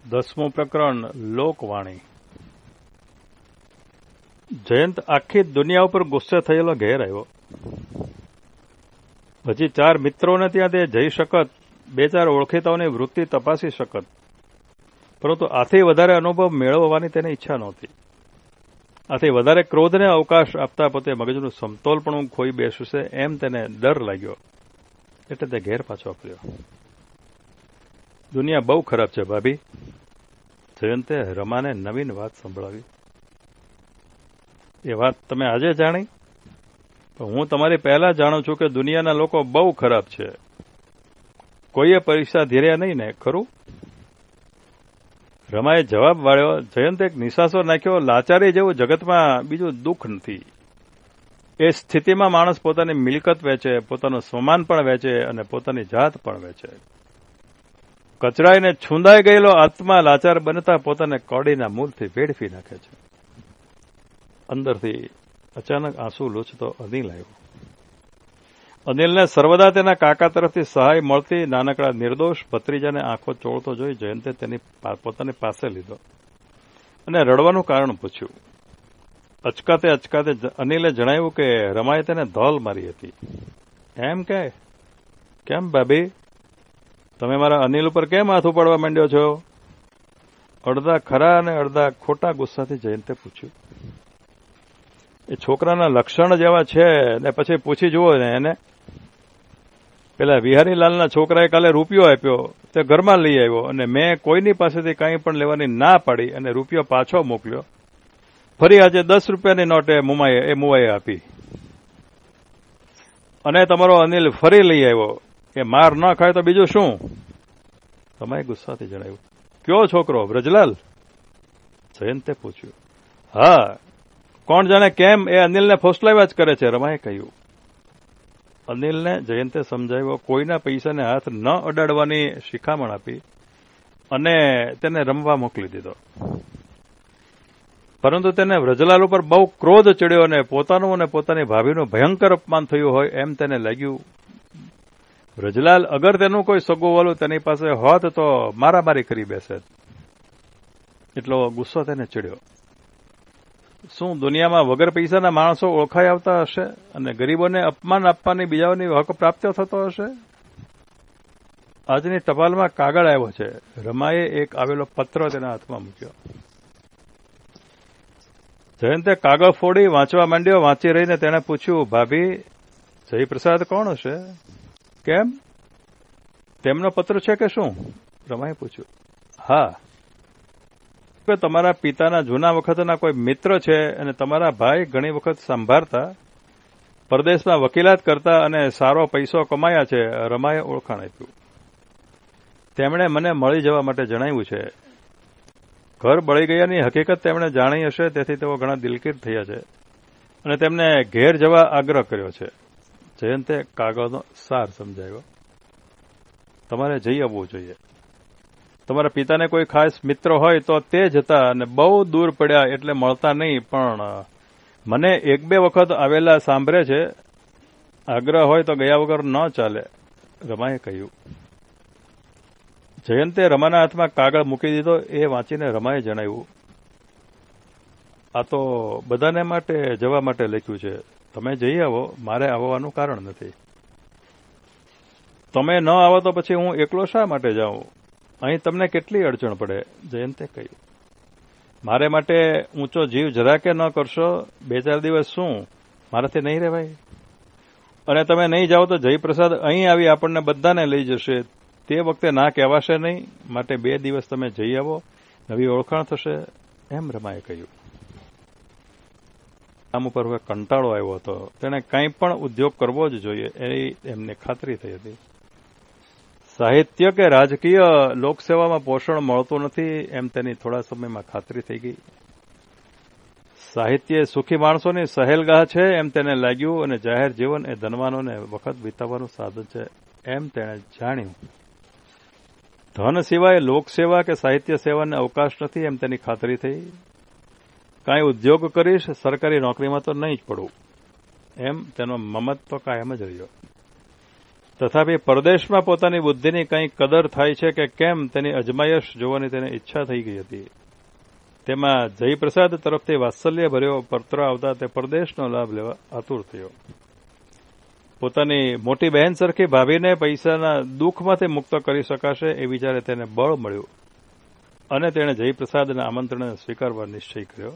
10મું પ્રકરણ લોકવાણી. જયંત આખી દુનિયા ઉપર ગુસ્સે થયેલો ઘેર આવ્યો. હજી 4 મિત્રોને ત્યાં તે જઈ શકત, 2-4 ઓળખીતાઓની વૃત્તિ તપાસી શકત, પરંતુ આથી વધારે અનુભવ મેળવવાની તેને ઈચ્છા નહોતી. આથી વધારે ક્રોધને અવકાશ આપતા પોતે મગજનું સમતોલપણું ખોઈ બેસશે એમ તેને ડર લાગ્યો, એટલે તે ઘેર પાછો ફર્યો. દુનિયા બહુ ખરાબ છે ભાભી. જયંતે રમાને નવીન વાત સંભળાવી. એ વાત તમે આજે જાણી? તો હું તમારી પહેલા જાણું છું કે દુનિયાના લોકો બહુ ખરાબ છે. કોઈએ પરીક્ષા ધીર્યા નહીં ને, ખરું? રમાએ જવાબ વાળ્યો. જયંતે એક નિશાસો નાખ્યો. લાચારી જેવું જગતમાં બીજું દુઃખ નથી. એ સ્થિતિમાં માણસ પોતાની મિલકત વેચે, પોતાનું સ્વમાન પણ વેચે અને પોતાની જાત પણ વેચે. કચરાઈને છૂંદાઈ ગયેલો આત્મા લાચાર બનતા પોતાને કોડીના મૂળથી વેડફી નાખે છે. અંદરથી અચાનક આંસુ લૂછતો અનિલ આવ્યો. અનિલને સર્વદા તેના કાકા તરફથી સહાય મળતી નાનકડા નિર્દોષ ભત્રીજાને આંખો ચોળતો જોઈ જયંતે તેની પોતાની પાસે લીધો અને રડવાનું કારણ પૂછ્યું. અચકાતે અનિલે જણાવ્યું કે રમાએ તેને ધોલ મારી હતી. એમ કે? કેમ ભાભી, તમે મારા અનિલ ઉપર કેમ હાથ ઉપાડવા માંડ્યો છો? અડધા ખરા અને અડધા ખોટા ગુસ્સાથી જયંતે પૂછ્યું. એ છોકરાના લક્ષણ જેવા છે ને પછી પૂછી જુઓ ને એને. પેલા વિહારીલાલના છોકરાએ કાલે રૂપિયો આપ્યો, તે ઘરમાં લઈ આવ્યો અને મેં કોઈની પાસેથી કંઈ પણ લેવાની ના પાડી અને રૂપિયો પાછો મોકલ્યો. ફરી આજે 10 રૂપિયાની નોટ એ મુવાએ આપી અને તમારો અનિલ ફરી લઈ આવ્યો કે માર ન ખાય તો બીજું શું? તમે ગુસ્સાથી જણાવ્યું. કયો છોકરો, બ્રજલાલ? જયંતે પૂછ્યું. હા, કોણ જાણે કેમ એ અનિલને ફોસલાવ્યા જ કરે છે, રમાએ કહ્યું. અનિલને જયંતે સમજાવ્યો. કોઈના પૈસાને હાથ ન અડાડવાની શિખામણ આપી અને તેને રમવા મોકલી દીધો. પરંતુ તેને વ્રજલાલ ઉપર બહુ ક્રોધ ચડ્યો અને પોતાનું અને પોતાની ભાભીનું ભયંકર અપમાન થયું હોય એમ તેને લાગ્યું. વ્રજલાલ અગર તેનું કોઈ સગું વાલું તેની પાસે હોત તો મારામારી કરી બેસે. એટલો ગુસ્સો તેને ચડ્યો. શું દુનિયામાં વગર પૈસાના માણસો ઓળખાઈ આવતા હશે અને ગરીબોને અપમાન આપવાની બીજાઓની હક પ્રાપ્ત થતો હશે? આજની ટપાલમાં કાગળ આવ્યો છે. રમાએ એક આવેલો પત્ર તેના હાથમાં મૂક્યો. જયંતે કાગળ ફોડી વાંચવા માંડ્યો. વાંચી રહીને તેણે પૂછ્યું, ભાભી, જયપ્રસાદ કોણ હશે? કેમ, તેમનો પત્ર છે કે શું? રમાએ પૂછ્યું. હા, કે તમારા પિતાના જૂના વખતના કોઈ મિત્ર છે અને તમારા ભાઈ ઘણી વખત સંભાળતા, પરદેશમાં વકીલાત કરતા અને સારો પૈસો કમાયા છે. રમાએ ઓળખાણ આપ્યું. તેમણે મને મળી જવા માટે જણાવ્યું છે. ઘર બળી ગયાની હકીકત તેમણે જાણી હશે, તેથી તેઓ ઘણા દિલગીર થયા છે અને તેમને ઘેર જવા આગ્રહ કર્યો છે. જયંતે કાગળનો સાર સમજાવ્યો. તમારે જઈ આવવું જોઈએ. તમારા પિતાને કોઈ ખાસ મિત્ર હોય તો તે જ હતા અને બહુ દૂર પડ્યા એટલે મળતા નહીં, પણ મને 1-2 વખત આવેલા સાંભળે છે. આગ્રહ હોય તો ગયા વગર ન ચાલે, રમાએ કહ્યું. જયંતે રમાના હાથમાં કાગળ મૂકી દીધો. એ વાંચીને રમાએ જણાવ્યું, આ તો બધાને માટે જવા માટે લખ્યું છે. તમે જઈ આવો, મારે આવવાનું કારણ નથી. તમે ન આવો તો પછી હું એકલો શા માટે જાઉં? અહીં તમને કેટલી અડચણ પડે, જયંતે કહ્યું. મારે માટે ઊંચો જીવ જરાકે ન કરશો? 2-4 દિવસ શું મારાથી નહીં રહેવાય? અને તમે નહીં જાઓ તો જયપ્રસાદ અહીં આવી આપણને બધાને લઈ જશે. તે વખતે ના કહેવાશે નહીં. માટે 2 દિવસ તમે જઈ આવો, નવી ઓળખાણ થશે, એમ રમાએ કહ્યું. કામ ઉપર હવે કંટાળો આવ્યો હતો. તેણે કંઈ પણ ઉદ્યોગ કરવો જ જોઈએ એની એમને ખાતરી થઈ હતી. સાહિત્ય કે રાજકીય લોકસેવામાં પોષણ મળતું નથી એમ તેની થોડા સમયમાં ખાતરી થઈ ગઈ. સાહિત્ય સુખી માણસોની સહેલગાહ છે એમ તેને લાગ્યું અને જાહેર જીવન એ ધનવાનોને વખત વિતાવવાનું સાધન છે એમ તેણે જાણ્યું. ધન સિવાય લોકસેવા કે સાહિત્ય સેવાને અવકાશ નથી એમ તેની ખાતરી થઈ. કાંઈ ઉદ્યોગ કરીશ, સરકારી નોકરીમાં તો નહીં જ પડવું એમ તેનો મમત તો કાયમ જ રહ્યો. તથાપી પરદેશમાં પોતાની બુદ્ધિની કંઈ કદર થાય છે કે કેમ તેની અજમાયશ જોવાની તેને ઈચ્છા થઈ ગઈ હતી. તેમાં જયપ્રસાદ તરફથી વાત્સલ્ય ભર્યો પત્ર આવતા તે પરદેશનો લાભ લેવા આતુર થયો. પોતાની મોટી બહેન સરખી ભાભીને પૈસાના દુઃખમાંથી મુક્ત કરી શકાશે એ વિચારે તેને બળ મળ્યું અને તેણે જયપ્રસાદના આમંત્રણને સ્વીકારવા નિશ્ચય કર્યો.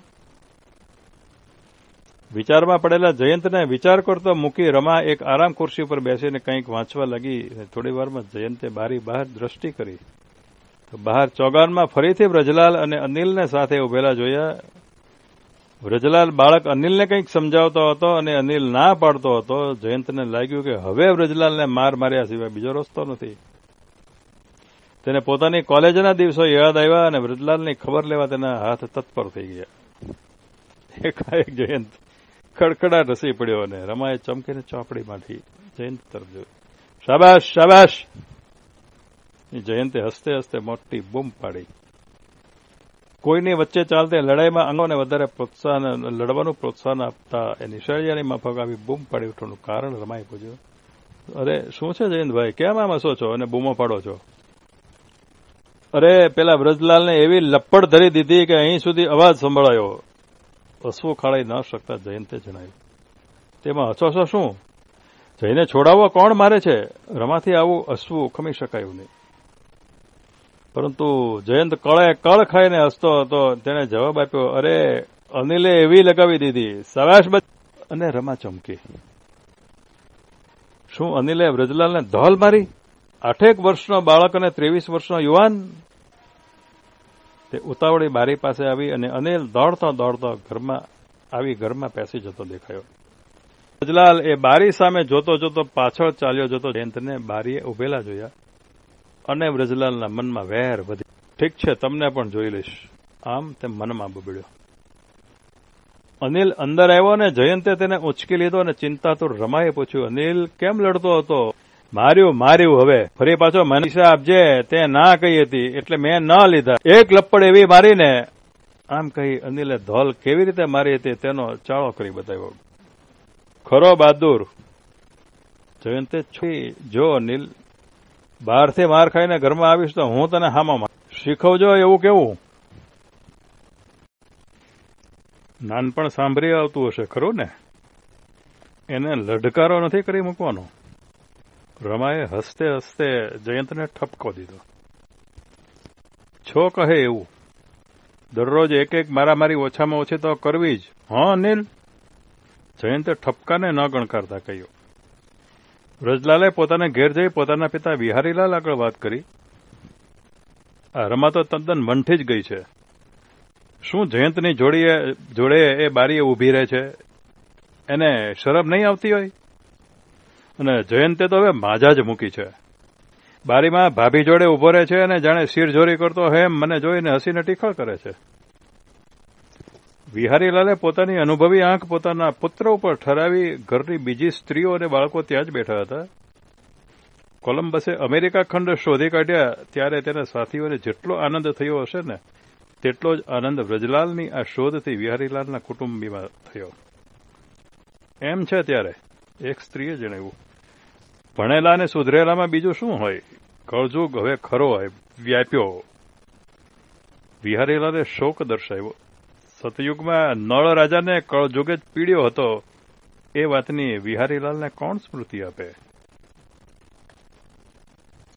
વિચારમાં પડેલા જયંતને વિચાર કરતો મૂકી રમા એક આરામ ખુરશી ઉપર બેસીને કંઈક વાંચવા લાગી. થોડી વારમાં જયંતે બારી બહાર દ્રષ્ટિ કરી તો બહાર ચોગાનમાં ફરીથી વ્રજલાલ અને અનિલને સાથે ઉભેલા જોયા. વ્રજલાલ બાળક અનિલને કંઈક સમજાવતો હતો અને અનિલ ના પાડતો હતો. જયંતને લાગ્યું કે હવે વ્રજલાલને માર માર્યા સિવાય બીજો રસ્તો નથી. તેને પોતાની કોલેજના દિવસો યાદ આવ્યા અને વ્રજલાલની ખબર લેવા તેના હાથ તત્પર થઈ ગયા. એકાએક જયંત ખડખડાટ હસી પડ્યો અને રમાએ ચમકીને ચોપડીમાંથી જયંત તરફ જોયું. શાબાશ શાબાશ! જયંતે હસતે હસતે મોટી બૂમ પાડી. કોઈની વચ્ચે ચાલતી લડાઈમાં અંગોને વધારે પ્રોત્સાહન લડવાનું પ્રોત્સાહન આપતા એ નિશાળિયાની માફક આવી બૂમ પાડી ઉઠવાનું કારણ રમાએ પૂછ્યું. અરે શું છે જયંતભાઈ, કેમ આમ હસો છો અને બૂમો પાડો છો? અરે પેલા વ્રજલાલને એવી લપડ ધરી દીધી કે અહીં સુધી અવાજ સંભળાયો. હસવું ખાડાઈ ન શકતા જયંતે જણાવ્યું. તેમાં હસો છો શું? જઈને છોડાવવા કોણ મારે છે? રમાથી આવું હસવું ખમી શકાયું નહીં. પરંતુ જયંત કળ ખાઈને હસતો હતો. તેણે જવાબ આપ્યો, અરે અનિલે એવી લગાવી દીધી. સવાશ અને રમા ચમકી. શું અનિલે વ્રજલાલને ધોલ મારી? 8 વર્ષનો બાળક અને 23 વર્ષનો યુવાન? તે ઉતાવળી બારી પાસે આવી અને અનિલ દોડતો દોડતો ઘરમાં પેસી જતો દેખાયો. વ્રજલાલ એ બારી સામે જોતો જોતો પાછળ ચાલ્યો જતો જયંતને બારીએ ઉભેલા જોયા અને વ્રજલાલના મનમાં વેર વધી. ઠીક છે, તમને પણ જોઈ લઈશ, આમ તે મનમાં બબડ્યો. અનિલ અંદર આવ્યો અને જયંતે તેને ઉંચકી લીધો અને ચિંતાતુર રમાએ પૂછ્યું, અનિલ કેમ લડતો હતો? માર્યું હવે ફરી પાછો મનીષા આપજે, તે ના કહી હતી એટલે મેં ન લીધા. એક લપડ એવી મારીને. આમ કહી અનિલે ધોલ કેવી રીતે મારી હતી તેનો ચાળો કરી બતાવ્યો. ખરો બહાદુર. જયંતે જો અનિલ, બહારથી માર ખાઈને ઘરમાં આવીશ તો હું તને હામાં શીખવજો એવું કેવું? નાનપણ સાંભળી આવતું હશે ખરું ને? એને લડકારો નથી કરી મૂકવાનો. રમાએ હસતે હસતે જયંતને ઠપકો દીધો. છો કહે એવું. દરરોજ એક મારામારી ઓછામાં ઓછી તો કરવી જ. હા અનિલ? જયંતે ઠપકાને ન ગણકારતા કહ્યું. વ્રજલાલે પોતાને ઘેર જઈ પોતાના પિતા વિહારીલાલ આગળ વાત કરી. આ રમા તો તદ્દન મંઠી જ ગઈ છે. શું જયંતની જોડે એ બારીએ ઊભી રહે છે? એને શરમ નહીં આવતી હોય? અને જયંતે તો હવે માજા જ મૂકી છે. બારીમાં ભાભી જોડે ઉભો રહે છે અને જાણે શિરજોરી કરતો હેમ મને જોઈને હસીને ટીખળ કરે છે. વિહારીલાલે પોતાની અનુભવી આંખ પોતાના પુત્ર ઉપર ઠરાવી ઘરની બીજી સ્ત્રીઓ અને બાળકો ત્યાં જ બેઠા હતા. કોલંબસે અમેરિકા ખંડ શોધી કાઢ્યા ત્યારે તેના સાથીઓને જેટલો આનંદ થયો હશે ને તેટલો જ આનંદ વ્રજલાલની આ શોધથી વિહારીલાલના કુટુંબીમાં થયો. એમ છે ત્યારે એક સ્ત્રીએ જણાવ્યું, ભણેલા અને સુધરેલામાં બીજું શું હોય? કળજુગ હવે ખરો હોય વ્યાપ્યો. વિહારીલાલે શોક દર્શાવ્યો. સતયુગમાં નળ રાજાને કળજુગે જ પીડ્યો હતો એ વાતની વિહારીલાલને કોણ સ્મૃતિ આપે?